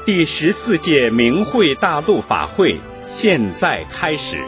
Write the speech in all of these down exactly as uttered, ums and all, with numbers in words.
第十四届明慧大陆法会现在开始。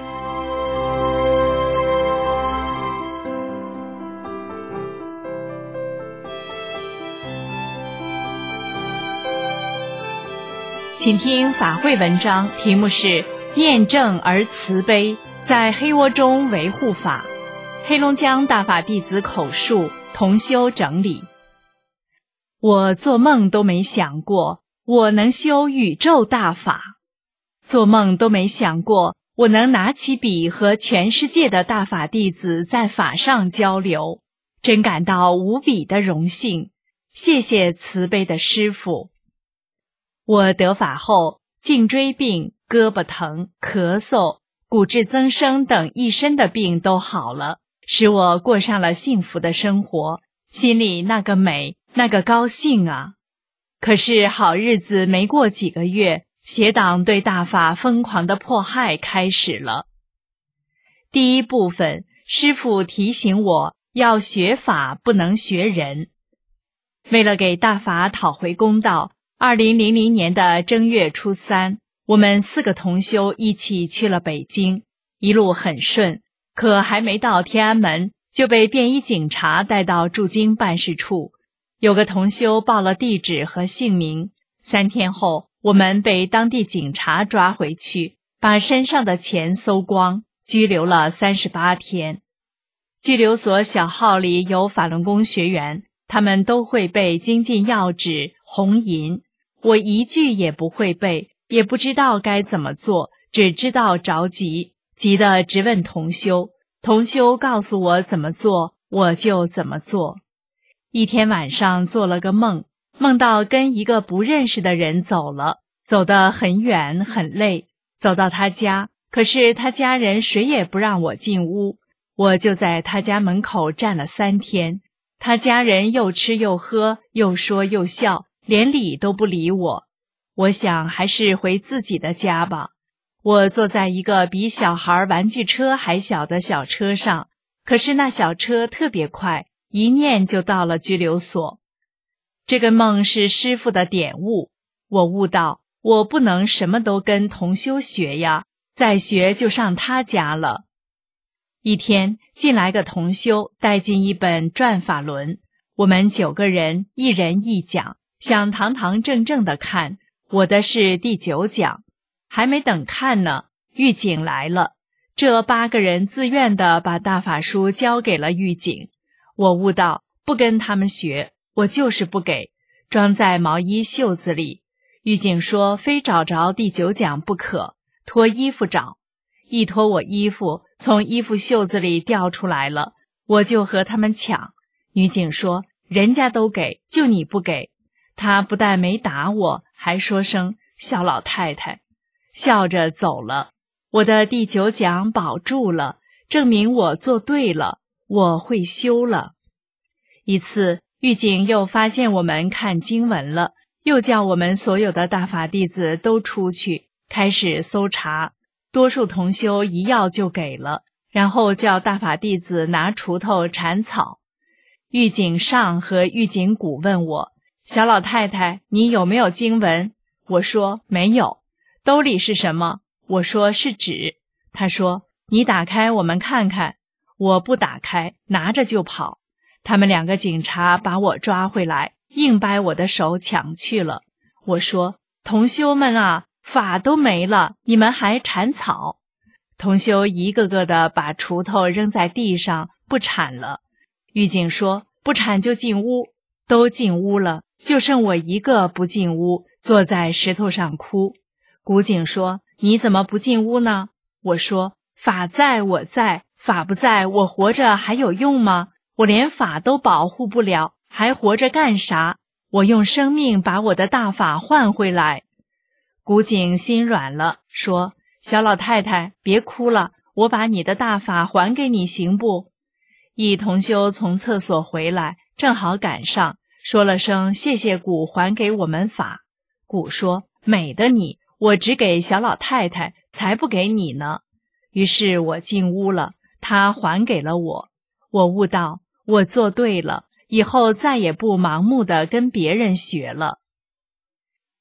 请听法会文章，题目是辩证而慈悲，在黑窝中维护法。黑龙江大法弟子口述，同修整理。我做梦都没想过我能修宇宙大法，做梦都没想过我能拿起笔和全世界的大法弟子在法上交流，真感到无比的荣幸。谢谢慈悲的师父。我得法后，颈椎病、胳膊疼、咳嗽、骨质增生等一身的病都好了，使我过上了幸福的生活，心里那个美，那个高兴啊！可是好日子没过几个月，邪党对大法疯狂的迫害开始了。第一部分，师父提醒我要学法，不能学人。为了给大法讨回公道，二零零零年的正月初三，我们四个同修一起去了北京，一路很顺，可还没到天安门，就被便衣警察带到驻京办事处。有个同修报了地址和姓名，三天后，我们被当地警察抓回去，把身上的钱搜光，拘留了三十八天。拘留所小号里有法轮功学员，他们都会背精进要旨、红银。我一句也不会背，也不知道该怎么做，只知道着急，急得直问同修，同修告诉我怎么做，我就怎么做。一天晚上做了个梦，梦到跟一个不认识的人走了，走得很远很累，走到他家，可是他家人谁也不让我进屋，我就在他家门口站了三天，他家人又吃又喝，又说又笑，连理都不理我。我想还是回自己的家吧。我坐在一个比小孩玩具车还小的小车上，可是那小车特别快，一念就到了拘留所。这个梦是师父的点悟，我悟到我不能什么都跟同修学呀，再学就上他家了。一天进来个同修，带进一本转法轮，我们九个人一人一讲，想堂堂正正的看，我的是第九讲。还没等看呢，狱警来了，这八个人自愿地把大法书交给了狱警。我悟到不跟他们学，我就是不给，装在毛衣袖子里。狱警说非找着第九讲不可，脱衣服找。一脱我衣服，从衣服袖子里掉出来了，我就和他们抢。女警说人家都给，就你不给。她不但没打我，还说声小老太太，笑着走了。我的第九讲保住了，证明我做对了，我会修了。一次，狱警又发现我们看经文了，又叫我们所有的大法弟子都出去，开始搜查。多数同修一要就给了，然后叫大法弟子拿锄头铲草。狱警上和狱警古问我，小老太太，你有没有经文？我说没有。兜里是什么？我说是纸。他说你打开我们看看。我不打开，拿着就跑。他们两个警察把我抓回来，硬掰我的手抢去了。我说同修们啊，法都没了，你们还铲草。同修一个个的把锄头扔在地上，不铲了。狱警说不铲就进屋。都进屋了，就剩我一个不进屋，坐在石头上哭。古警说你怎么不进屋呢？我说法在我在，法不在我活着还有用吗？我连法都保护不了，还活着干啥？我用生命把我的大法换回来。古警心软了，说小老太太别哭了，我把你的大法还给你行不？一同修从厕所回来，正好赶上，说了声谢谢古还给我们法。古说美的你，我只给小老太太，才不给你呢。于是我进屋了，他还给了我。我悟到我做对了，以后再也不盲目地跟别人学了。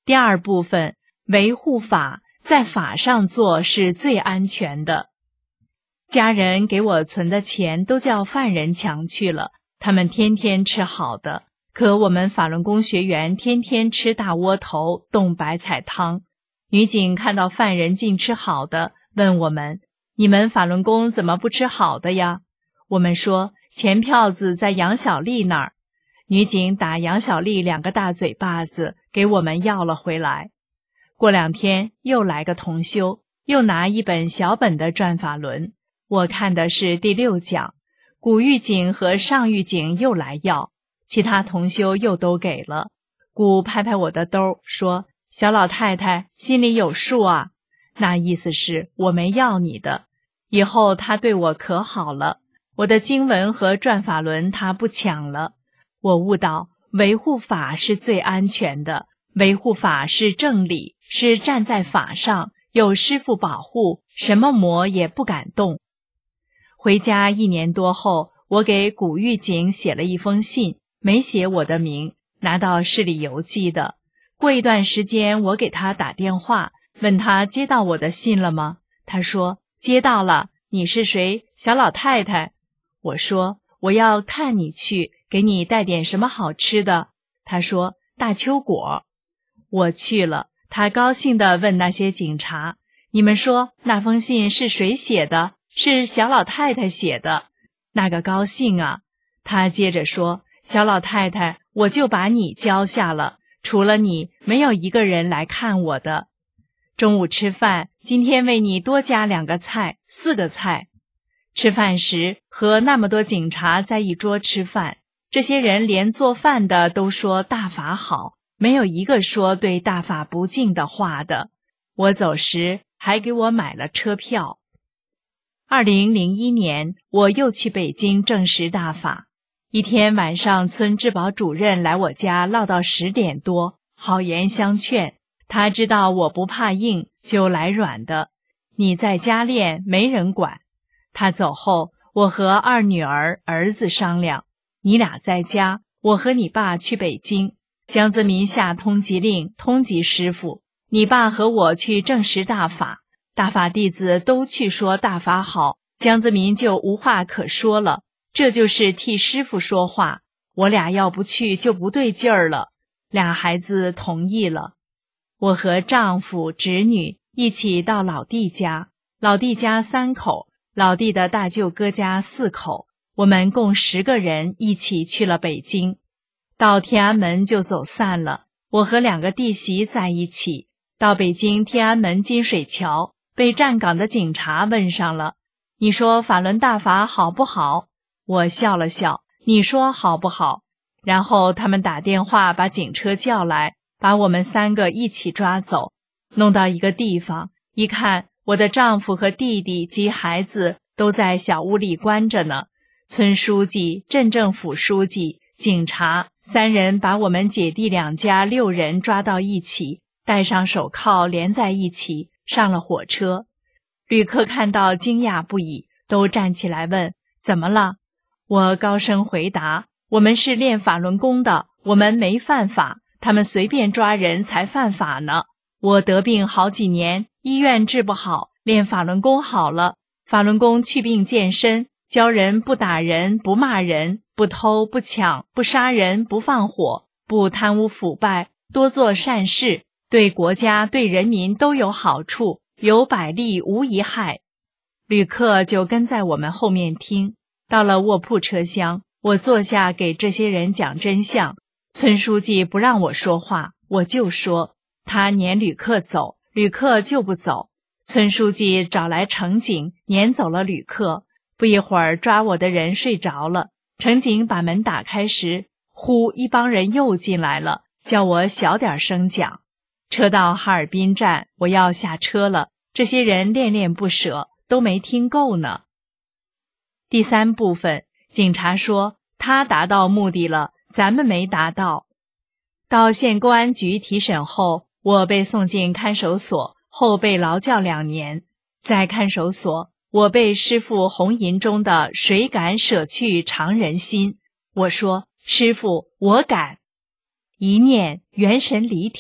第二部分，维护法，在法上做是最安全的。家人给我存的钱都叫犯人抢去了，他们天天吃好的，可我们法轮功学员天天吃大窝头、冻白菜汤。女警看到犯人净吃好的，问我们：你们法轮功怎么不吃好的呀？我们说钱票子在杨小丽那儿。女警打杨小丽两个大嘴巴子，给我们要了回来。过两天又来个同修，又拿一本小本的转法轮，我看的是第六讲。古狱警和上狱警又来要，其他同修又都给了。古拍拍我的兜说：小老太太心里有数啊，那意思是我没要你的，以后他对我可好了，我的经文和转法轮他不抢了。我悟到维护法是最安全的，维护法是正理，是站在法上，有师父保护，什么魔也不敢动。回家一年多后，我给古狱警写了一封信，没写我的名，拿到市里邮寄的。过一段时间，我给他打电话，问他接到我的信了吗？他说接到了。你是谁？小老太太。我说我要看你去，给你带点什么好吃的。他说大秋果。我去了，他高兴地问那些警察：你们说那封信是谁写的？是小老太太写的。那个高兴啊。他接着说：小老太太，我就把你交下了，除了你，没有一个人来看我的。中午吃饭，今天为你多加两个菜，四个菜。吃饭时和那么多警察在一桌吃饭，这些人连做饭的都说大法好，没有一个说对大法不敬的话的。我走时还给我买了车票。二零零一年，我又去北京证实大法。一天晚上，村治保主任来我家唠到十点多，好言相劝。他知道我不怕硬，就来软的。你在家练，没人管。他走后，我和二女儿、儿子商量，你俩在家，我和你爸去北京。江泽民下通缉令，通缉师傅，你爸和我去证实大法。大法弟子都去说大法好，江泽民就无话可说了，这就是替师傅说话。我俩要不去就不对劲儿了。俩孩子同意了。我和丈夫、侄女一起到老弟家，老弟家三口，老弟的大舅哥家四口，我们共十个人一起去了北京。到天安门就走散了，我和两个弟媳在一起。到北京天安门金水桥，被站岗的警察问上了：你说法轮大法好不好？我笑了笑，你说好不好？然后他们打电话把警车叫来，把我们三个一起抓走，弄到一个地方，一看我的丈夫和弟弟及孩子都在小屋里关着呢。村书记、镇政府书记、警察三人把我们姐弟两家六人抓到一起，戴上手铐连在一起，上了火车。旅客看到惊讶不已，都站起来问：怎么了？我高声回答：我们是练法轮功的，我们没犯法，他们随便抓人才犯法呢。我得病好几年，医院治不好，练法轮功好了。法轮功祛病健身，教人不打人，不骂人，不偷不抢，不杀人，不放火，不贪污腐败，多做善事，对国家对人民都有好处，有百利无一害。旅客就跟在我们后面听。到了卧铺车厢，我坐下给这些人讲真相。村书记不让我说话，我就说。他撵旅客走，旅客就不走。村书记找来乘警，撵走了旅客。不一会儿，抓我的人睡着了。乘警把门打开时，呼，一帮人又进来了，叫我小点声讲。车到哈尔滨站，我要下车了，这些人恋恋不舍，都没听够呢。第三部分，警察说他达到目的了，咱们没达到。到县公安局提审后，我被送进看守所，后被劳教两年。在看守所，我被师父红吟中的谁敢舍去常人心？我说师父，我敢。一念元神离体，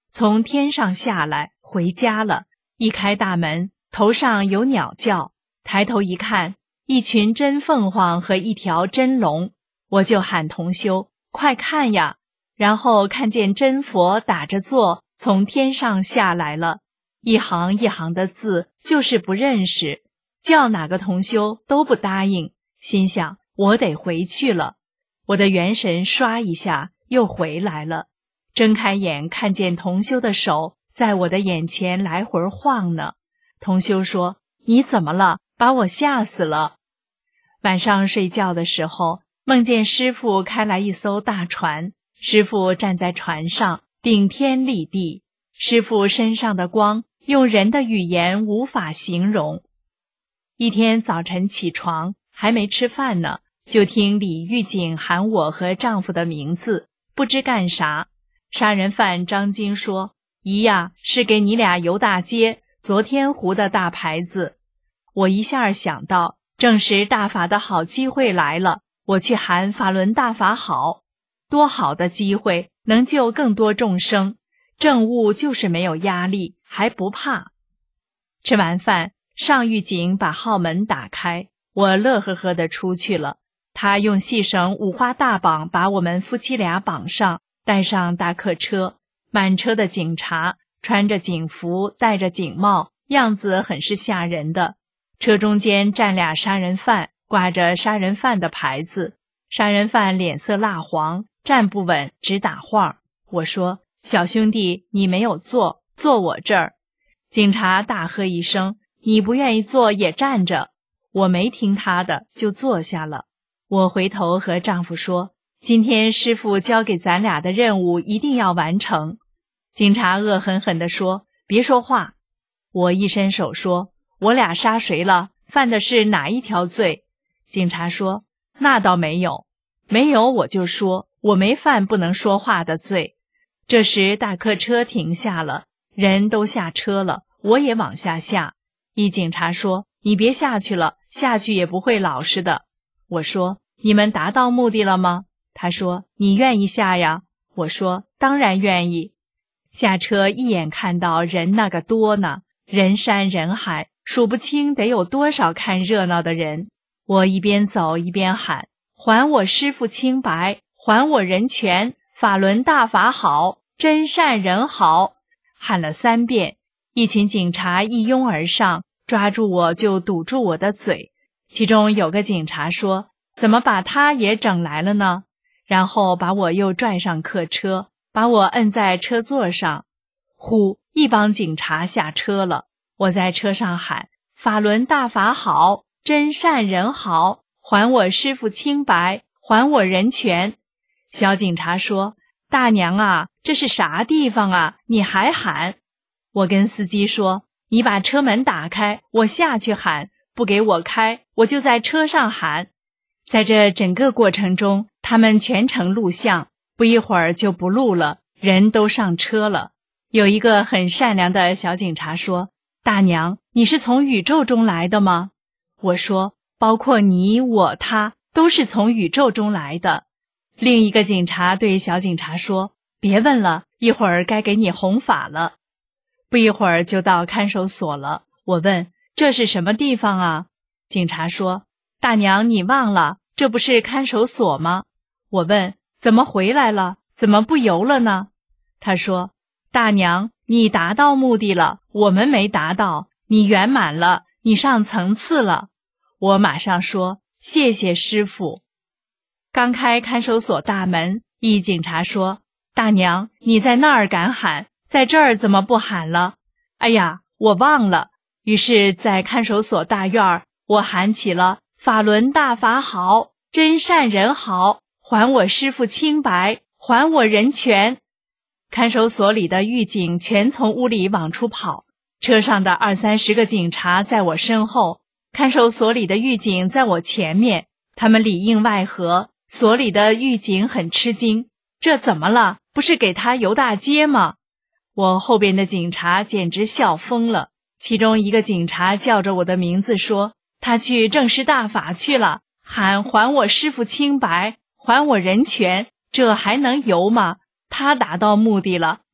从天上下来，回家了。一开大门，头上有鸟叫，抬头一看，一群真凤凰和一条真龙，我就喊同修，快看呀！然后看见真佛打着坐从天上下来了，一行一行的字，就是不认识，叫哪个同修都不答应，心想我得回去了。我的元神刷一下又回来了，睁开眼看见同修的手在我的眼前来回晃呢。同修说，你怎么了？把我吓死了。晚上睡觉的时候，梦见师父开来一艘大船，师父站在船上，顶天立地，师父身上的光用人的语言无法形容。一天早晨起床，还没吃饭呢，就听李狱警喊我和丈夫的名字，不知干啥。杀人犯张晶说，姨呀，是给你俩游大街，昨天糊的大牌子。我一下想到，正是大法的好机会来了，我去喊法轮大法好，多好的机会，能救更多众生。政务就是没有压力，还不怕。吃完饭，上狱警把号门打开，我乐呵呵地出去了。他用细绳五花大绑把我们夫妻俩绑上，带上大客车，满车的警察，穿着警服，戴着警帽，样子很是吓人的。车中间站俩杀人犯，挂着杀人犯的牌子，杀人犯脸色蜡黄，站不稳，直打晃。我说，小兄弟，你没有坐，坐我这儿。警察大喝一声，你不愿意坐也站着。我没听他的，就坐下了。我回头和丈夫说，今天师父交给咱俩的任务一定要完成。警察恶狠狠地说，别说话。我一伸手说，我俩杀谁了？犯的是哪一条罪？警察说，那倒没有。没有我就说，我没犯不能说话的罪。这时大客车停下了，人都下车了，我也往下下。一警察说，你别下去了，下去也不会老实的。我说，你们达到目的了吗？他说，你愿意下呀？我说，当然愿意。下车一眼看到人那个多呢，人山人海，数不清得有多少看热闹的人。我一边走一边喊，还我师父清白，还我人权，法轮大法好，真善人好。喊了三遍，一群警察一拥而上，抓住我就堵住我的嘴。其中有个警察说，怎么把他也整来了呢？然后把我又拽上客车，把我摁在车座上。呼，一帮警察下车了。我在车上喊，法轮大法好，真善人好，还我师父清白，还我人权。小警察说，大娘啊，这是啥地方啊？你还喊？我跟司机说，你把车门打开，我下去喊，不给我开，我就在车上喊。在这整个过程中，他们全程录像，不一会儿就不录了，人都上车了。有一个很善良的小警察说，大娘，你是从宇宙中来的吗？我说，包括你我他都是从宇宙中来的。另一个警察对小警察说，别问了，一会儿该给你弘法了。不一会儿就到看守所了。我问，这是什么地方啊？警察说，大娘，你忘了，这不是看守所吗？我问，怎么回来了？怎么不游了呢？他说，大娘，你达到目的了，我们没达到，你圆满了，你上层次了。我马上说，谢谢师父。刚开看守所大门，一警察说，大娘，你在那儿敢喊，在这儿怎么不喊了？哎呀，我忘了。于是在看守所大院，我喊起了，法轮大法好，真善人好，还我师父清白，还我人权。看守所里的狱警全从屋里往出跑，车上的二三十个警察在我身后，看守所里的狱警在我前面，他们里应外合。所里的狱警很吃惊，这怎么了？不是给他游大街吗？我后边的警察简直笑疯了。其中一个警察叫着我的名字说，他去正式大法去了，喊还我师父清白，还我人权，这还能游吗？他达到目的了，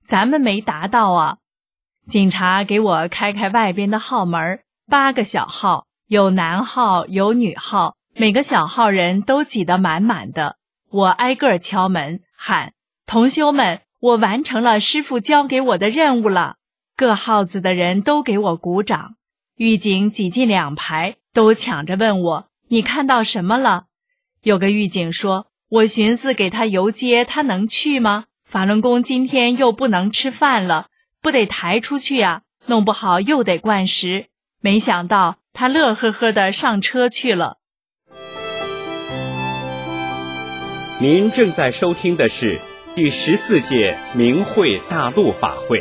咱们没达到啊。警察给我开开外边的号门，八个小号，有男号有女号，每个小号人都挤得满满的。我挨个敲门喊，同修们，我完成了师父交给我的任务了。各号子的人都给我鼓掌。狱警挤进两排，都抢着问我，你看到什么了？有个狱警说，我寻思给他游街，他能去吗？法轮功今天又不能吃饭了，不得抬出去啊，弄不好又得灌食。没想到他乐呵呵地上车去了。 您正在收听的是第十四届明慧大陆法会。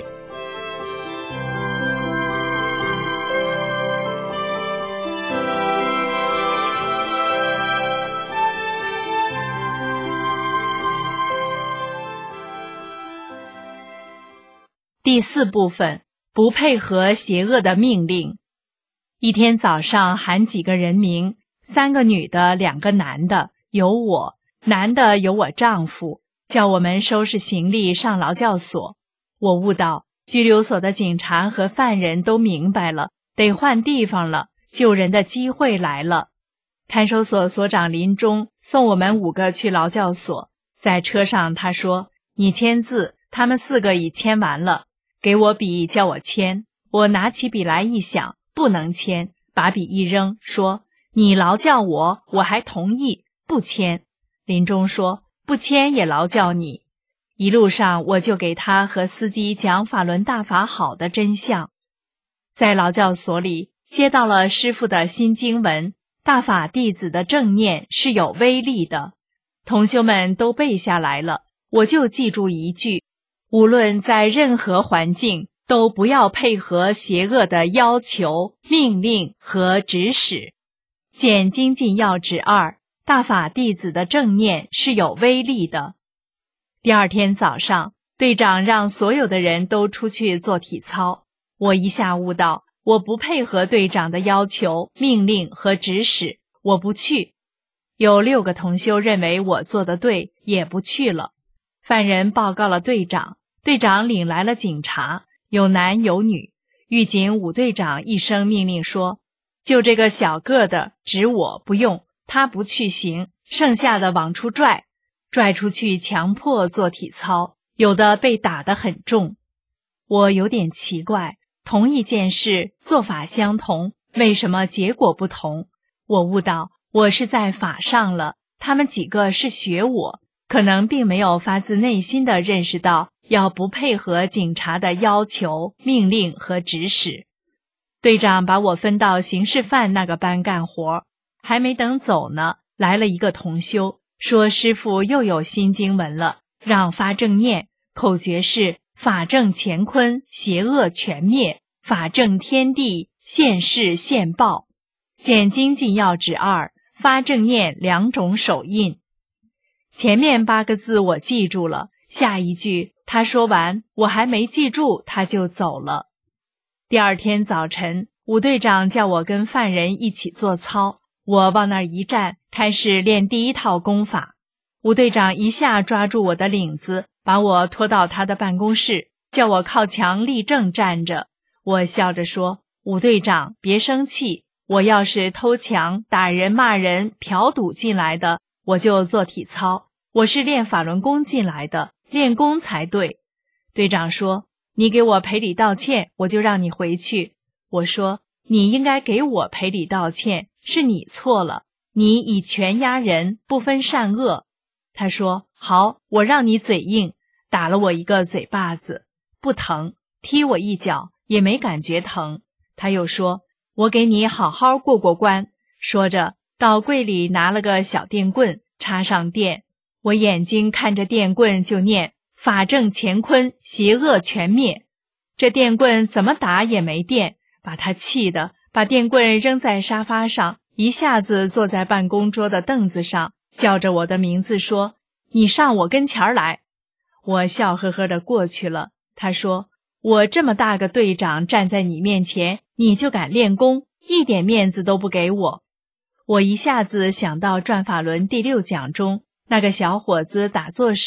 第四部分，不配合邪恶的命令。一天早上喊几个人名，三个女的，两个男的，有我，男的有我丈夫，叫我们收拾行李上劳教所。我悟到，拘留所的警察和犯人都明白了，得换地方了，救人的机会来了。看守所所长林中送我们五个去劳教所，在车上他说，你签字，他们四个已签完了。给我笔叫我签，我拿起笔来一想，不能签，把笔一扔，说你劳教我，我还同意，不签。林中说不签也劳教你。一路上我就给他和司机讲法轮大法好的真相。在劳教所里接到了师父的新经文，大法弟子的正念是有威力的，同修们都背下来了，我就记住一句，无论在任何环境，都不要配合邪恶的要求、命令和指使。见精进要旨二，大法弟子的正念是有威力的。第二天早上，队长让所有的人都出去做体操。我一下悟到，我不配合队长的要求、命令和指使，我不去。有六个同修认为我做得对，也不去了。犯人报告了队长，队长领来了警察，有男有女。狱警武队长一声命令说，就这个小个的，指我不用，他不去行，剩下的往出拽，拽出去强迫做体操，有的被打得很重。我有点奇怪，同一件事，做法相同，为什么结果不同？我悟到，我是在法上了，他们几个是学我，可能并没有发自内心地认识到要不配合警察的要求、命令和指使。队长把我分到刑事犯那个班干活，还没等走呢，来了一个同修，说师父又有新经文了，让发正念，口诀是法正乾坤，邪恶全灭，法正天地，现世现报。见精进要旨二，发正念两种手印。前面八个字我记住了，下一句他说完，我还没记住，他就走了。第二天早晨，武队长叫我跟犯人一起做操，我往那儿一站，开始练第一套功法。武队长一下抓住我的领子，把我拖到他的办公室，叫我靠墙立正站着。我笑着说，武队长别生气，我要是偷抢、打人、骂人、嫖赌进来的，我就做体操，我是练法轮功进来的，练功才对。队长说，你给我赔礼道歉，我就让你回去。我说，你应该给我赔礼道歉，是你错了，你以权压人，不分善恶。他说，好，我让你嘴硬，打了我一个嘴巴子，不疼，踢我一脚也没感觉疼。他又说，我给你好好过过关。说着到柜里拿了个小电棍，插上电，我眼睛看着电棍就念法正乾坤，邪恶全灭。这电棍怎么打也没电，把他气得把电棍扔在沙发上，一下子坐在办公桌的凳子上，叫着我的名字说，你上我跟前来。我笑呵呵地过去了。他说，我这么大个队长站在你面前，你就敢练功，一点面子都不给我。我一下子想到转法轮第六讲中，那个小伙子打坐时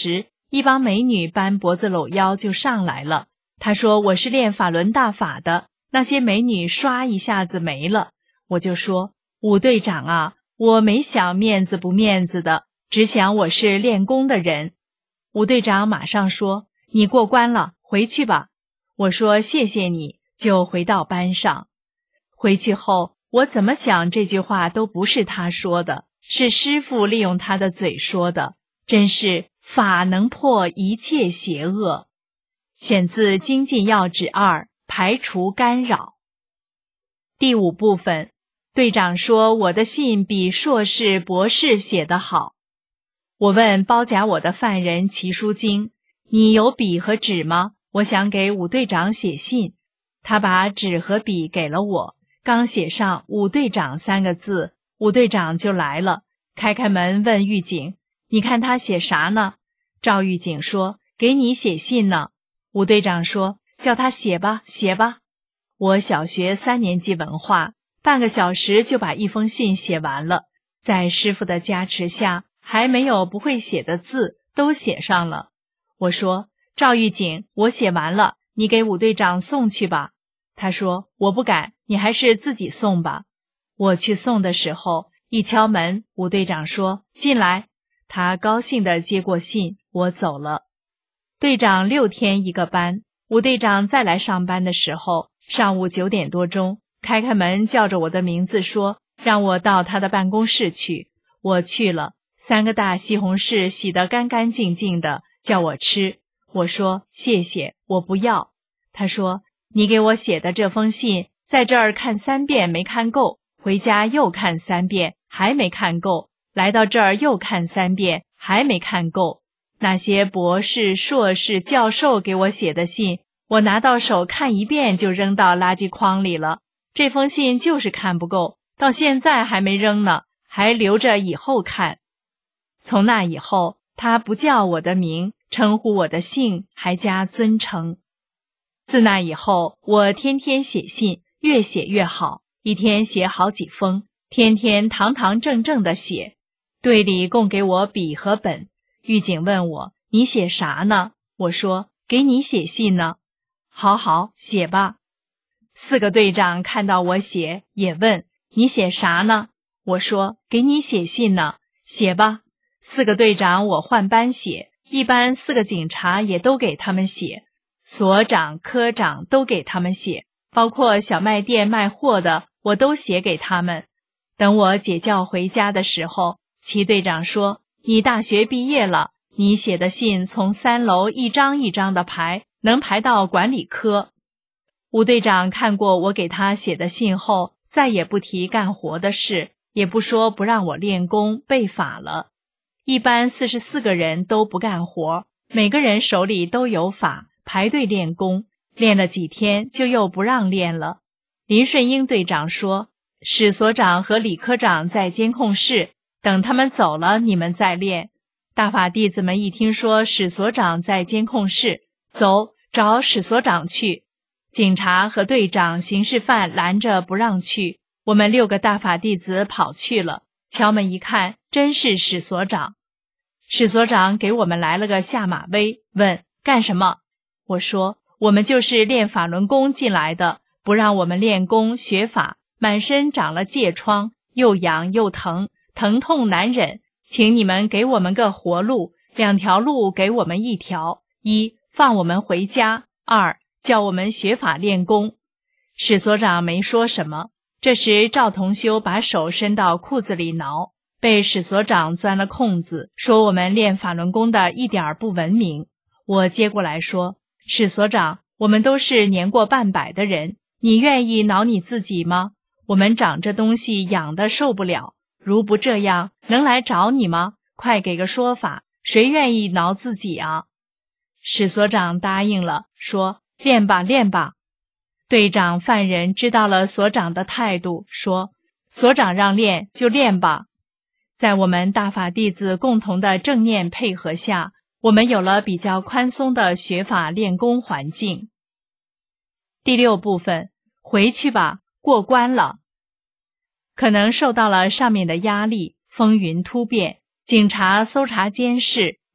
一帮美女搬脖子搂腰就上来了。他说我是练法轮大法的，那些美女唰一下子没了。我就说，武队长啊，我没想面子不面子的，只想我是练功的人。武队长马上说，你过关了，回去吧。我说谢谢你，就回到班上。回去后，我怎么想这句话都不是他说的，是师父利用他的嘴说的，真是法能破一切邪恶。选自《精进要旨二》，排除干扰。第五部分，队长说我的信比硕士博士写得好。我问包夹我的犯人齐书经，你有笔和纸吗？我想给武队长写信。他把纸和笔给了我，刚写上武队长三个字，武队长就来了，开开门问狱警，你看他写啥呢？赵狱警说，给你写信呢。武队长说，叫他写吧，写吧。我小学三年级文化，半个小时就把一封信写完了，在师父的加持下，还没有不会写的字，都写上了。我说，赵狱警，我写完了，你给武队长送去吧。他说，我不敢，你还是自己送吧。我去送的时候，一敲门，武队长说，进来。他高兴地接过信，我走了。队长六天一个班，武队长再来上班的时候，上午九点多钟，开开门叫着我的名字说，让我到他的办公室去。我去了，三个大西红柿洗得干干净净的，叫我吃。我说谢谢，我不要。他说，你给我写的这封信，在这儿看三遍没看够，回家又看三遍，还没看够，来到这儿又看三遍，还没看够。那些博士、硕士、教授给我写的信，我拿到手看一遍就扔到垃圾筐里了。这封信就是看不够，到现在还没扔呢，还留着以后看。从那以后，他不叫我的名，称呼我的姓，还加尊称。自那以后，我天天写信，越写越好，一天写好几封，天天堂堂正正地写。队里供给我笔和本。狱警问我，你写啥呢？我说，给你写信呢。好好，写吧。四个队长看到我写，也问，你写啥呢？我说，给你写信呢。写吧。四个队长我换班写，一般四个警察也都给他们写，所长、科长都给他们写，包括小卖店卖货的，我都写给他们。等我解教回家的时候，齐队长说，你大学毕业了，你写的信从三楼一张一张的排，能排到管理科。吴队长看过我给他写的信后，再也不提干活的事，也不说不让我练功背法了。一般四十四个人都不干活，每个人手里都有法，排队练功，练了几天就又不让练了。林顺英队长说，史所长和李科长在监控室，等他们走了你们再练。大法弟子们一听说史所长在监控室，走，找史所长去。警察和队长、刑事犯拦着不让去，我们六个大法弟子跑去了，敲门一看，真是史所长。史所长给我们来了个下马威，问干什么？我说我们就是练法轮功进来的，不让我们练功学法，满身长了疥疮，又痒又疼，疼痛难忍，请你们给我们个活路，两条路给我们一条，一放我们回家，二叫我们学法练功。史所长没说什么。这时赵同修把手伸到裤子里挠，被史所长钻了空子，说我们练法轮功的一点不文明。我接过来说，史所长，我们都是年过半百的人，你愿意挠你自己吗？我们长这东西痒得受不了，如不这样，能来找你吗？快给个说法，谁愿意挠自己啊？史所长答应了，说练吧练吧。队长犯人知道了所长的态度，说所长让练就练吧。在我们大法弟子共同的正念配合下，我们有了比较宽松的学法练功环境。第六部分，回去吧，过关了。可能受到了上面的压力，风云突变，警察搜查监视，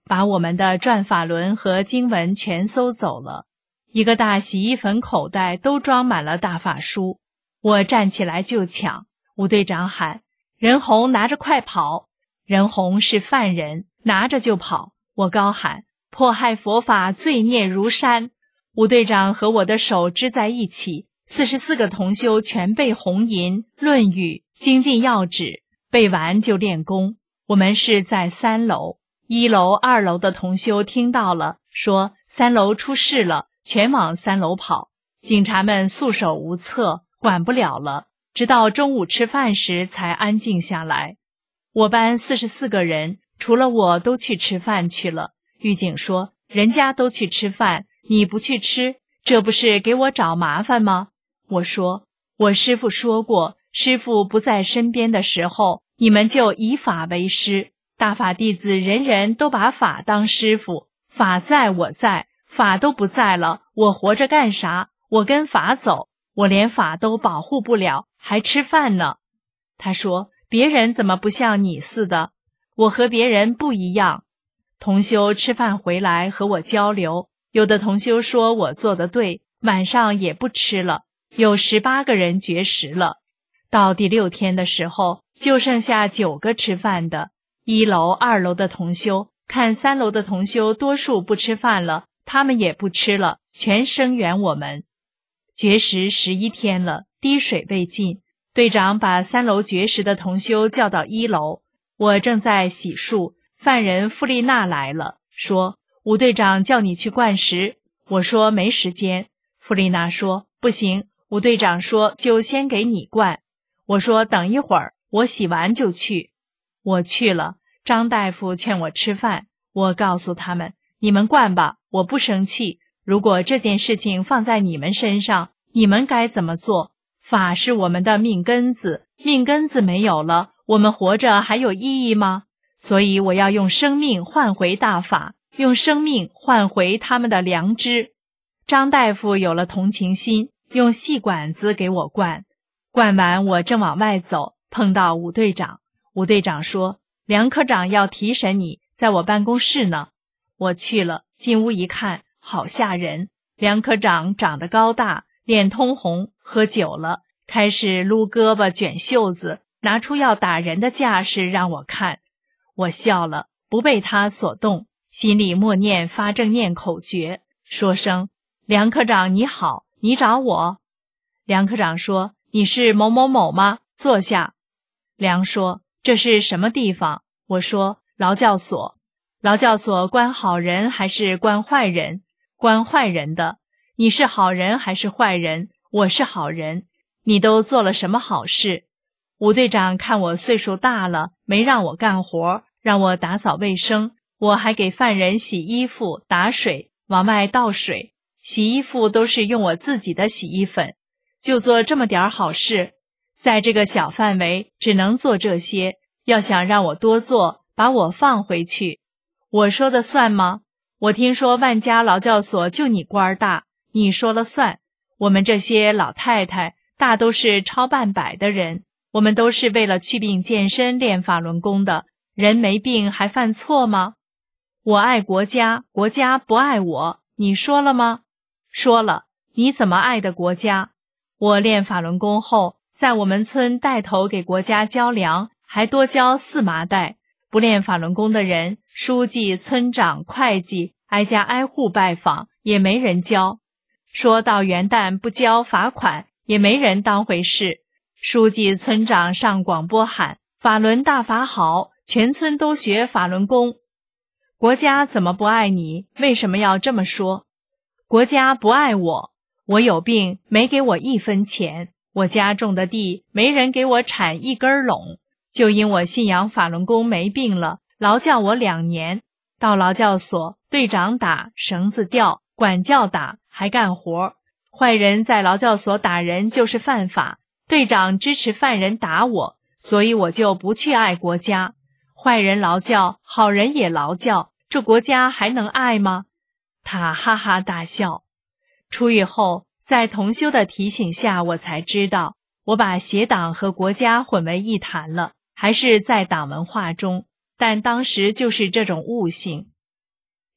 把我们的转法轮和经文全搜走了，一个大洗衣粉口袋都装满了大法书。我站起来就抢，吴队长喊：任红拿着快跑！任红是犯人，拿着就跑。我高喊：迫害佛法，罪孽如山！吴队长和我的手支在一起，四十四个同修全背红银、论语、精进要旨，背完就练功。我们是在三楼，一楼、二楼的同修听到了，说三楼出事了，全往三楼跑。警察们束手无策，管不了了，直到中午吃饭时才安静下来。我班四十四个人，除了我都去吃饭去了。狱警说：人家都去吃饭，你不去吃，这不是给我找麻烦吗？我说：我师父说过，师父不在身边的时候，你们就以法为师。大法弟子人人都把法当师父，法在我在，法都不在了，我活着干啥？我跟法走，我连法都保护不了，还吃饭呢。他说：别人怎么不像你似的？我和别人不一样。同修吃饭回来和我交流，有的同修说我做得对，晚上也不吃了，有十八个人绝食了。到第六天的时候，就剩下九个吃饭的。一楼、二楼的同修看三楼的同修多数不吃饭了，他们也不吃了，全声援我们。绝食十一天了，滴水未进。队长把三楼绝食的同修叫到一楼，我正在洗漱，犯人富丽娜来了，说：吴队长叫你去灌食。我说没时间。富丽娜说：不行，吴队长说就先给你灌。我说等一会儿，我洗完就去。我去了，张大夫劝我吃饭，我告诉他们：你们灌吧，我不生气。如果这件事情放在你们身上，你们该怎么做？法是我们的命根子，命根子没有了，我们活着还有意义吗？所以我要用生命换回大法，用生命换回他们的良知。张大夫有了同情心，用细管子给我灌。灌完我正往外走，碰到吴队长。吴队长说：梁科长要提审你，在我办公室呢。我去了，进屋一看，好吓人。梁科长长得高大，脸通红，喝酒了，开始撸胳膊卷袖子，拿出要打人的架势让我看。我笑了，不被他所动，心里默念发正念口诀，说声：梁科长你好，你找我。梁科长说：你是某某某吗？坐下。梁说：这是什么地方？我说：劳教所。劳教所关好人还是关坏人？关坏人的。你是好人还是坏人？我是好人。你都做了什么好事？吴队长看我岁数大了，没让我干活，让我打扫卫生，我还给犯人洗衣服、打水、往外倒水。洗衣服都是用我自己的洗衣粉，就做这么点好事。在这个小范围只能做这些，要想让我多做，把我放回去。我说的算吗？我听说万家劳教所就你官大，你说了算。我们这些老太太大都是超半百的人，我们都是为了祛病健身练法轮功的，人没病还犯错吗？我爱国家，国家不爱我，你说了吗？说了。你怎么爱的国家？我练法轮功后，在我们村带头给国家交粮，还多交四麻袋。不练法轮功的人，书记、村长、会计挨家挨户拜访，也没人交。说到元旦不交罚款，也没人当回事。书记、村长上广播喊：法轮大法好，全村都学法轮功。国家怎么不爱你？为什么要这么说？国家不爱我，我有病没给我一分钱，我家种的地没人给我铲一根垄，就因我信仰法轮功没病了，劳教我两年，到劳教所，队长打，绳子吊，管教打，还干活。坏人在劳教所打人就是犯法，队长支持犯人打我，所以我就不去爱国家。坏人劳教，好人也劳教，这国家还能爱吗？他哈哈大笑。出狱后，在同修的提醒下，我才知道我把邪党和国家混为一谈了，还是在党文化中，但当时就是这种悟性。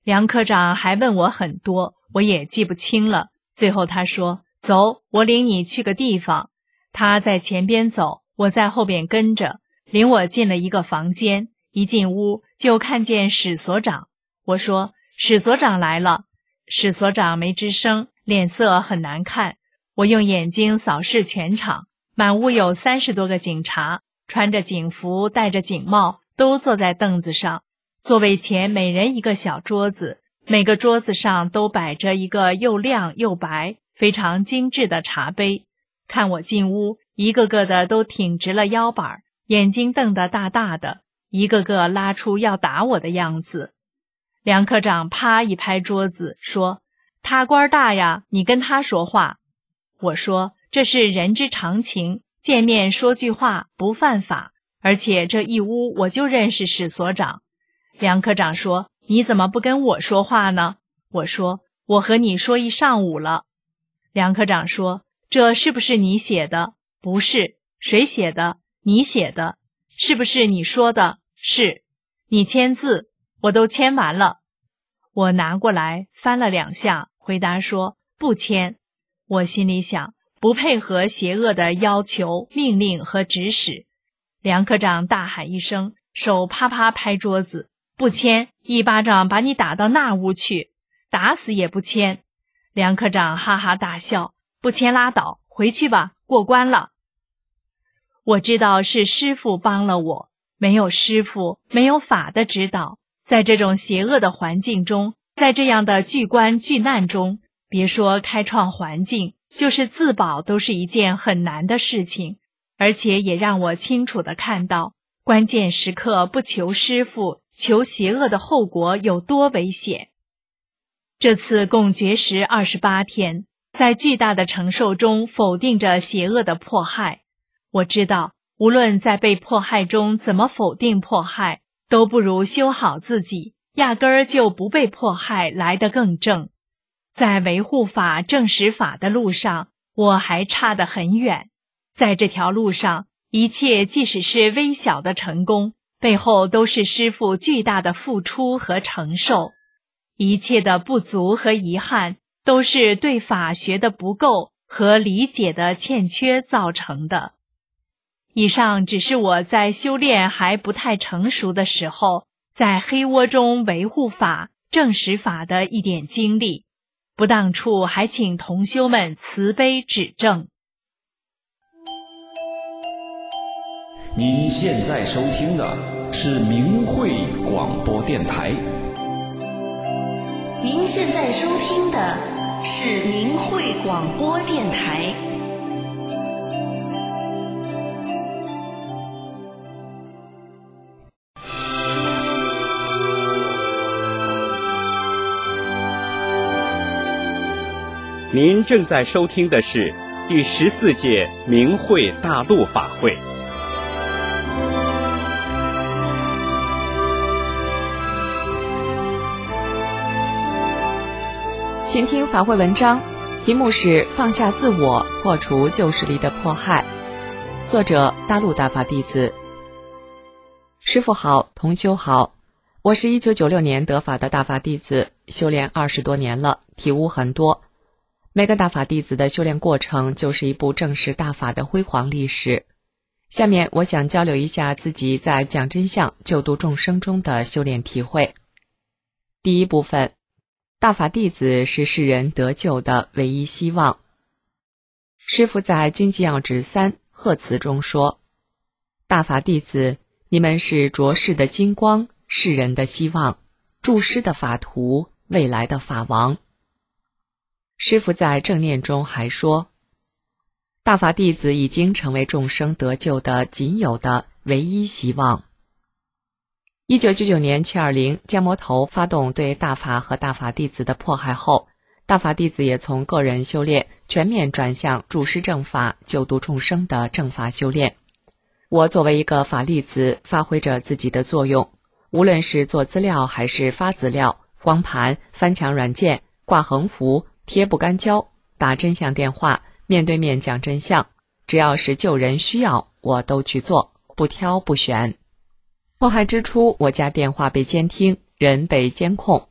梁科长还问我很多，我也记不清了。最后他说，走，我领你去个地方。他在前边走，我在后边跟着，领我进了一个房间。一进屋就看见史所长。我说，史所长来了。史所长没吱声，脸色很难看。我用眼睛扫视全场，满屋有三十多个警察，穿着警服，戴着警帽，都坐在凳子上。座位前每人一个小桌子，每个桌子上都摆着一个又亮又白、非常精致的茶杯。看我进屋，一个个的都挺直了腰板，眼睛瞪得大大的，一个个拉出要打我的样子。梁科长啪一拍桌子说，他官大呀，你跟他说话。我说，这是人之常情，见面说句话不犯法，而且这一屋我就认识史所长。梁科长说，你怎么不跟我说话呢？我说，我和你说一上午了。梁科长说，这是不是你写的？不是。谁写的？你写的。是不是你说的？是。你签字？我都签完了。我拿过来翻了两下，回答说，不签。我心里想，不配合邪恶的要求、命令和指使。梁科长大喊一声，手啪啪拍桌子，不签，一巴掌把你打到那屋去，打死也不签。梁科长哈哈大笑，不签拉倒，回去吧，过关了。我知道是师父帮了我，没有师父，没有法的指导，在这种邪恶的环境中，在这样的巨关巨难中，别说开创环境，就是自保都是一件很难的事情。而且也让我清楚地看到，关键时刻不求师父，求邪恶的后果有多危险。这次共绝食二十八天，在巨大的承受中否定着邪恶的迫害。我知道，无论在被迫害中怎么否定迫害，都不如修好自己，压根儿就不被迫害来得更正。在维护法、证实法的路上，我还差得很远。在这条路上，一切即使是微小的成功，背后都是师父巨大的付出和承受。一切的不足和遗憾，都是对法学的不够和理解的欠缺造成的。以上只是我在修炼还不太成熟的时候，在黑窝中维护法、证实法的一点经历，不当处还请同修们慈悲指正。 您现在收听的是明慧广播电台。 您现在收听的是明慧广播电台。 您正在收听的是第十四届明慧大陆法会。 请听法会文章，题目是放下自我，破除旧势力的迫害。作者大陆大法弟子。师父好，同修好，我是一九九六年得法的大法弟子，修炼二十多年了，体悟很多。每个大法弟子的修炼过程就是一部正式大法的辉煌历史。下面我想交流一下自己在讲真相、救度众生中的修炼体会。第一部分，大法弟子是世人得救的唯一希望。师父在经济要旨三贺词中说，大法弟子，你们是浊世的金光，世人的希望，注师的法图，未来的法王。师父在正念中还说，大法弟子已经成为众生得救的仅有的唯一希望。一九九九年七二零降魔头发动对大法和大法弟子的迫害后，大法弟子也从个人修炼全面转向注师正法、救度众生的正法修炼。我作为一个法弟子，发挥着自己的作用，无论是做资料还是发资料、光盘、翻墙软件、挂横幅、贴不干胶、打真相电话、面对面讲真相，只要是救人需要，我都去做，不挑不选。迫害之初，我家电话被监听，人被监控，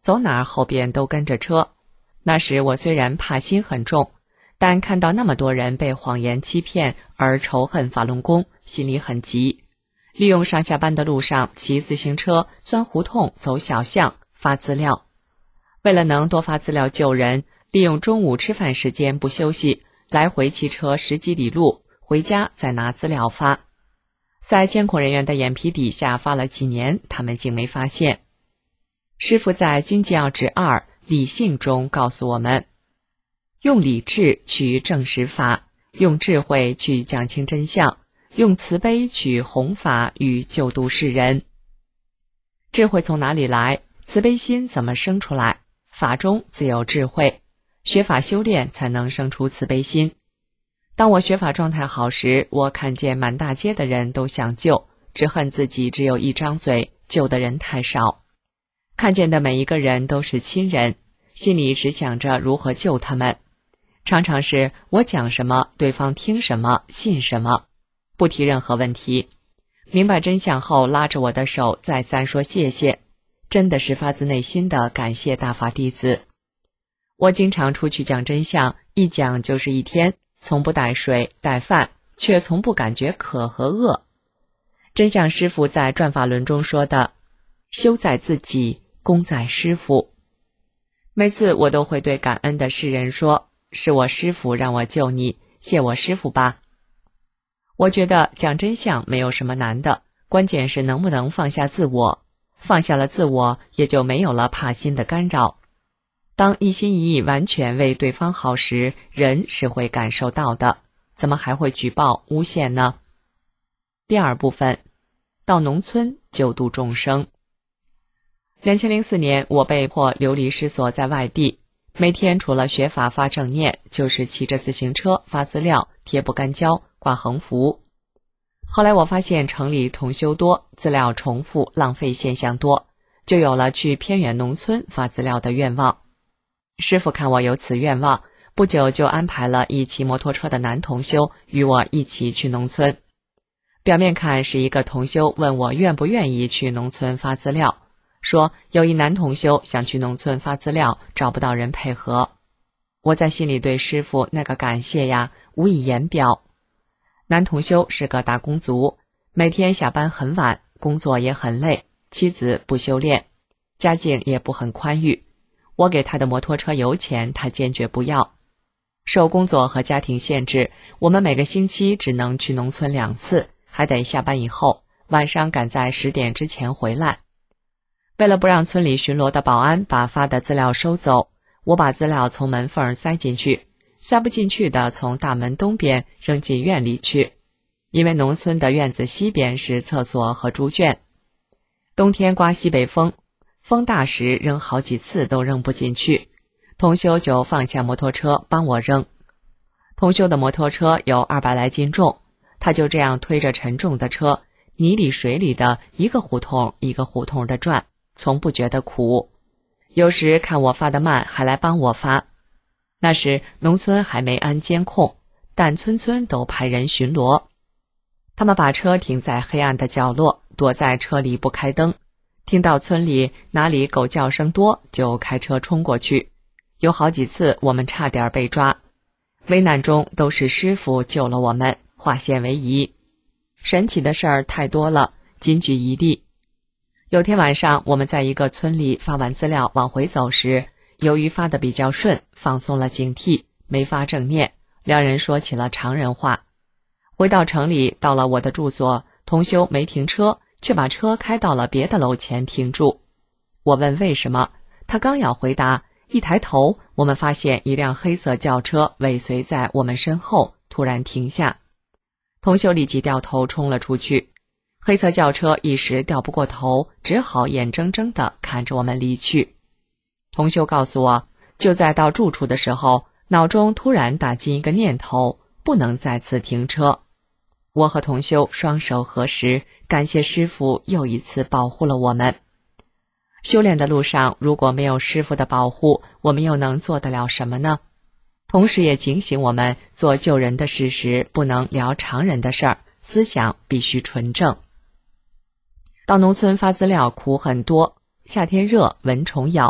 走哪儿后边都跟着车。那时我虽然怕心很重，但看到那么多人被谎言欺骗而仇恨法轮功，心里很急。利用上下班的路上骑自行车，钻胡同，走小巷，发资料。为了能多发资料救人，利用中午吃饭时间不休息，来回骑车十几里路，回家再拿资料发。在监控人员的眼皮底下发了几年，他们竟没发现。师父在《经济要旨二理性》中告诉我们，用理智去证实法，用智慧去讲清真相，用慈悲去弘法与救度世人。智慧从哪里来？慈悲心怎么生出来？法中自有智慧，学法修炼才能生出慈悲心。当我学法状态好时，我看见满大街的人都想救，只恨自己只有一张嘴，救的人太少。看见的每一个人都是亲人，心里只想着如何救他们。常常是我讲什么，对方听什么，信什么，不提任何问题。明白真相后，拉着我的手再三说谢谢，真的是发自内心的感谢大法弟子。我经常出去讲真相，一讲就是一天，从不带水带饭，却从不感觉渴和饿。真相师父在转法轮中说的，修在自己，功在师父。每次我都会对感恩的世人说，是我师父让我救你，谢我师父吧。我觉得讲真相没有什么难的，关键是能不能放下自我。放下了自我，也就没有了怕心的干扰。当一心一意完全为对方好时，人是会感受到的，怎么还会举报诬陷呢？第二部分，到农村救度众生。二零零四年，我被迫流离失所在外地，每天除了学法发正念，就是骑着自行车发资料，贴不干胶，挂横幅。后来我发现城里同修多，资料重复浪费现象多，就有了去偏远农村发资料的愿望。师父看我有此愿望，不久就安排了一骑摩托车的男同修与我一起去农村。表面看是一个同修问我愿不愿意去农村发资料，说有一男同修想去农村发资料，找不到人配合。我在心里对师父那个感谢呀，无以言表。男同修是个打工族，每天下班很晚，工作也很累，妻子不修炼，家境也不很宽裕。我给他的摩托车油钱，他坚决不要。受工作和家庭限制，我们每个星期只能去农村两次，还得下班以后，晚上赶在十点之前回来。为了不让村里巡逻的保安把发的资料收走，我把资料从门缝塞进去，塞不进去的从大门东边扔进院里去，因为农村的院子西边是厕所和猪圈。冬天刮西北风，风大时扔好几次都扔不进去，同修就放下摩托车帮我扔。同修的摩托车有二百来斤重，他就这样推着沉重的车，泥里水里的一个胡同一个胡同的转，从不觉得苦。有时看我发得慢，还来帮我发。那时农村还没安监控，但村村都派人巡逻。他们把车停在黑暗的角落，躲在车里不开灯，听到村里哪里狗叫声多，就开车冲过去。有好几次我们差点被抓，危难中都是师父救了我们，化险为夷。神奇的事儿太多了，仅举一例。有天晚上，我们在一个村里发完资料往回走时，由于发得比较顺，放松了警惕，没发正念，两人说起了常人话。回到城里，到了我的住所，同修没停车，却把车开到了别的楼前停住。我问为什么，他刚要回答，一抬头，我们发现一辆黑色轿车尾随在我们身后，突然停下。同修立即掉头冲了出去，黑色轿车一时掉不过头，只好眼睁睁地看着我们离去。同修告诉我，就在到住处的时候，脑中突然打进一个念头，不能再次停车。我和同修双手合十，感谢师父又一次保护了我们。修炼的路上，如果没有师父的保护，我们又能做得了什么呢？同时也警醒我们，做救人的事时不能聊常人的事儿，思想必须纯正。到农村发资料苦很多，夏天热，蚊虫咬，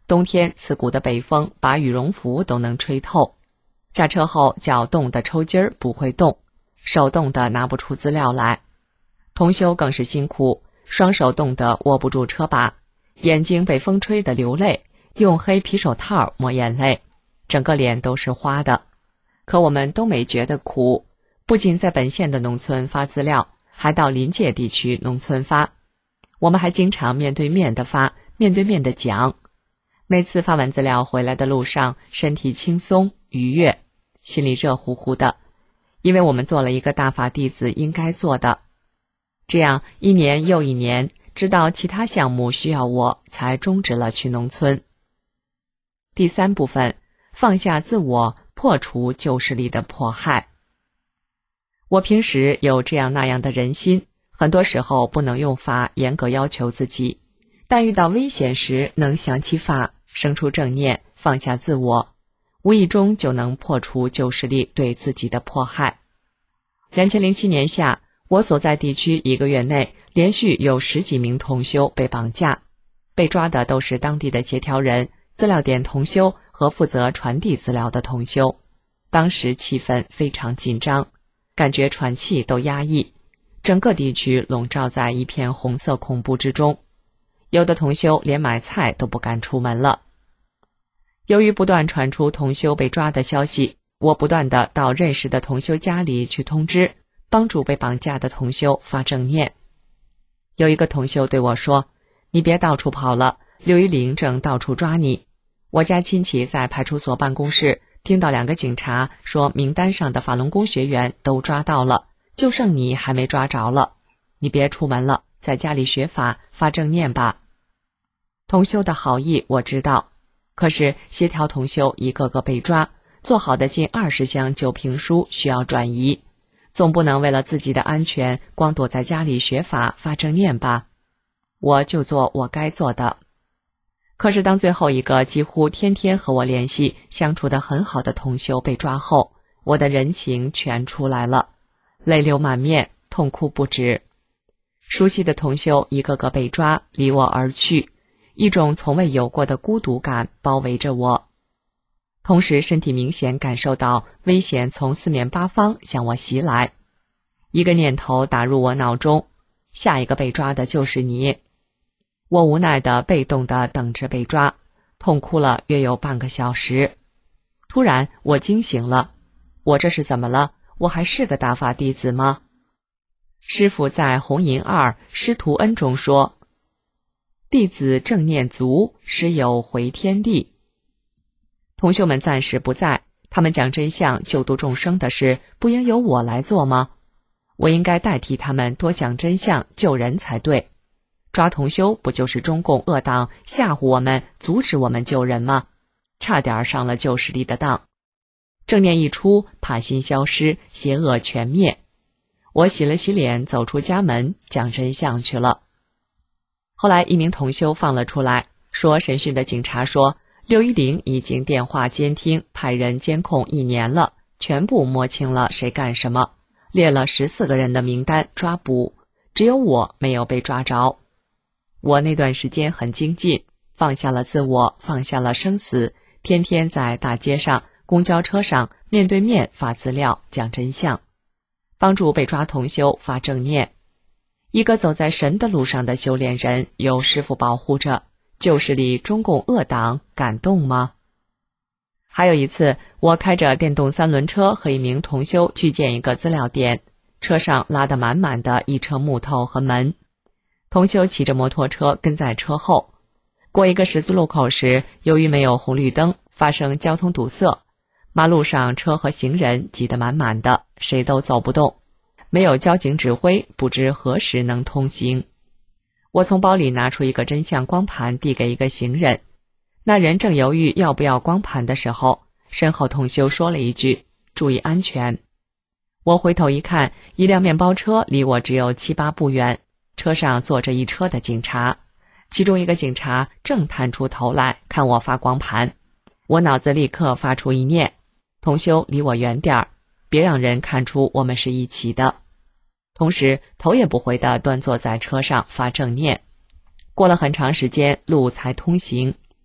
冬天刺骨的北风把羽绒服都能吹透，下车后脚冻得抽筋儿不会动，手冻得拿不出资料来。同修更是辛苦，双手冻得握不住车把，眼睛被风吹得流泪，用黑皮手套抹眼泪，整个脸都是花的。可我们都没觉得苦，不仅在本县的农村发资料，还到临界地区农村发。我们还经常面对面的发，面对面的讲。每次发完资料回来的路上，身体轻松愉悦，心里热乎乎的，因为我们做了一个大法弟子应该做的。这样一年又一年，直到其他项目需要我，才终止了去农村。第三部分，放下自我，破除旧势力的迫害。我平时有这样那样的人心，很多时候不能用法严格要求自己，但遇到危险时能想起法，生出正念，放下自我，无意中就能破除旧势力对自己的迫害。两千零七年夏，我所在地区一个月内连续有十几名同修被绑架，被抓的都是当地的协调人、资料点同修和负责传递资料的同修。当时气氛非常紧张，感觉喘气都压抑，整个地区笼罩在一片红色恐怖之中，有的同修连买菜都不敢出门了。由于不断传出同修被抓的消息，我不断地到认识的同修家里去通知，帮助被绑架的同修发正念。有一个同修对我说，你别到处跑了，刘一玲正到处抓你。我家亲戚在派出所办公室听到两个警察说名单上的法轮功学员都抓到了，就剩你还没抓着了，你别出门了，在家里学法发正念吧。同修的好意我知道，可是协调同修一个个被抓，做好的近二十项旧评书需要转移，总不能为了自己的安全光躲在家里学法发正念吧。我就做我该做的。可是当最后一个几乎天天和我联系相处得很好的同修被抓后，我的人情全出来了，泪流满面，痛哭不止。熟悉的同修一个个被抓，离我而去，一种从未有过的孤独感包围着我，同时身体明显感受到危险从四面八方向我袭来。一个念头打入我脑中，下一个被抓的就是你。我无奈地被动地等着被抓，痛哭了约有半个小时。突然我惊醒了，我这是怎么了？我还是个大法弟子吗？师父在红银二师徒恩中说，弟子正念足，师有回天地。同修们暂时不在，他们讲真相救度众生的事不应由我来做吗？我应该代替他们多讲真相救人才对。抓同修不就是中共恶党吓唬我们，阻止我们救人吗？差点上了旧势力的当。正念一出，怕心消失，邪恶全灭。我洗了洗脸，走出家门，讲真相去了。后来一名同修放了出来，说审讯的警察说，六一零已经电话监听派人监控一年了，全部摸清了谁干什么，列了十四个人的名单抓捕，只有我没有被抓着。我那段时间很精进，放下了自我，放下了生死，天天在大街上、公交车上面对面发资料讲真相，帮助被抓同修发正念。一个走在神的路上的修炼人，有师父保护着，旧势力中共恶党感动吗？还有一次，我开着电动三轮车和一名同修去见一个资料点，车上拉得满满的一车木头和门，同修骑着摩托车跟在车后。过一个十字路口时，由于没有红绿灯，发生交通堵塞，马路上车和行人挤得满满的，谁都走不动，没有交警指挥，不知何时能通行。我从包里拿出一个真相光盘递给一个行人，那人正犹豫要不要光盘的时候，身后同修说了一句，注意安全。我回头一看，一辆面包车离我只有七八步远，车上坐着一车的警察，其中一个警察正探出头来看我发光盘。我脑子立刻发出一念，同修离我远点儿，别让人看出我们是一起的。同时头也不回地端坐在车上发正念。过了很长时间，路才通行。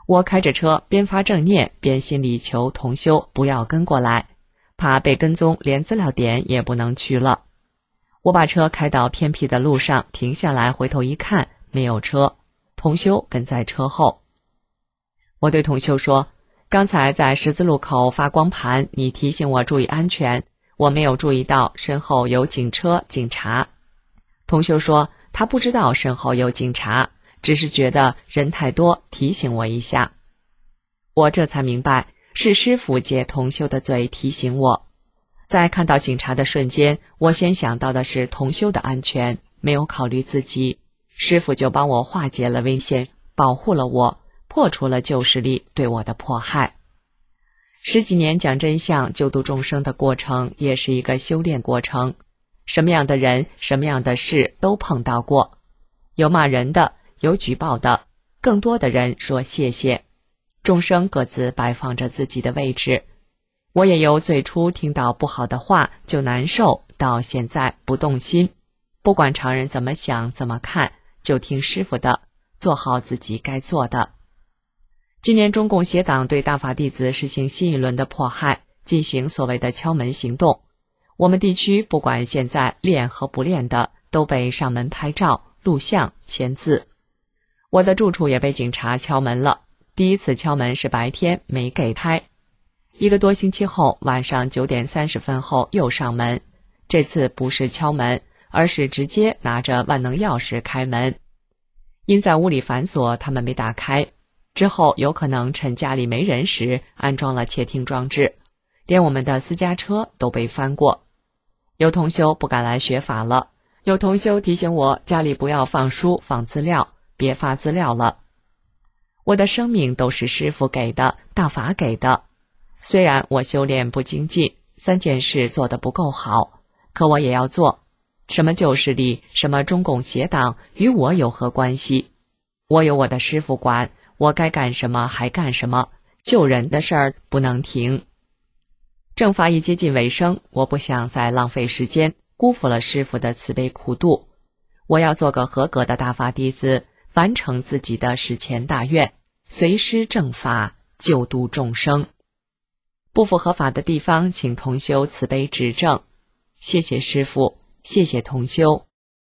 我开着车边发正念边心里求同修不要跟过来，怕被跟踪连资料点也不能去了。我把车开到偏僻的路上停下来，回头一看没有车，同修跟在车后。我对同修说，刚才在十字路口发光盘，你提醒我注意安全，我没有注意到身后有警车警察。同修说他不知道身后有警察，只是觉得人太多，提醒我一下。我这才明白是师父借同修的嘴提醒我。在看到警察的瞬间，我先想到的是同修的安全，没有考虑自己，师父就帮我化解了危险，保护了我，破除了旧势力对我的迫害。十几年讲真相救度众生的过程也是一个修炼过程，什么样的人什么样的事都碰到过，有骂人的，有举报的，更多的人说谢谢。众生各自摆放着自己的位置，我也由最初听到不好的话就难受，到现在不动心，不管常人怎么想怎么看，就听师父的，做好自己该做的。今年中共邪党对大法弟子实行新一轮的迫害，进行所谓的敲门行动。我们地区不管现在练和不练的，都被上门拍照、录像、签字。我的住处也被警察敲门了，第一次敲门是白天，没给拍。一个多星期后，晚上九点三十分后又上门，这次不是敲门，而是直接拿着万能钥匙开门。因在屋里反锁，他们没打开。之后有可能趁家里没人时安装了窃听装置，连我们的私家车都被翻过。有同修不敢来学法了，有同修提醒我家里不要放书放资料，别发资料了。我的生命都是师父给的，大法给的。虽然我修炼不精进，三件事做得不够好，可我也要做。什么旧势力，什么中共邪党，与我有何关系？我有我的师父管，我该干什么还干什么，救人的事儿不能停。正法已接近尾声，我不想再浪费时间，辜负了师父的慈悲苦度。我要做个合格的大法弟子，完成自己的世前大愿，随师正法，救度众生。不符合法的地方，请同修慈悲指正。谢谢师父，谢谢同修。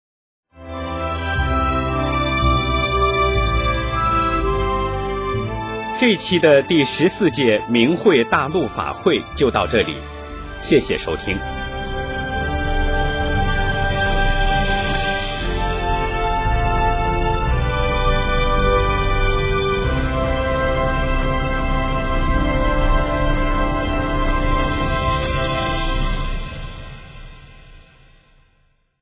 这期的第十四届明慧大陆法会就到这里，谢谢收听。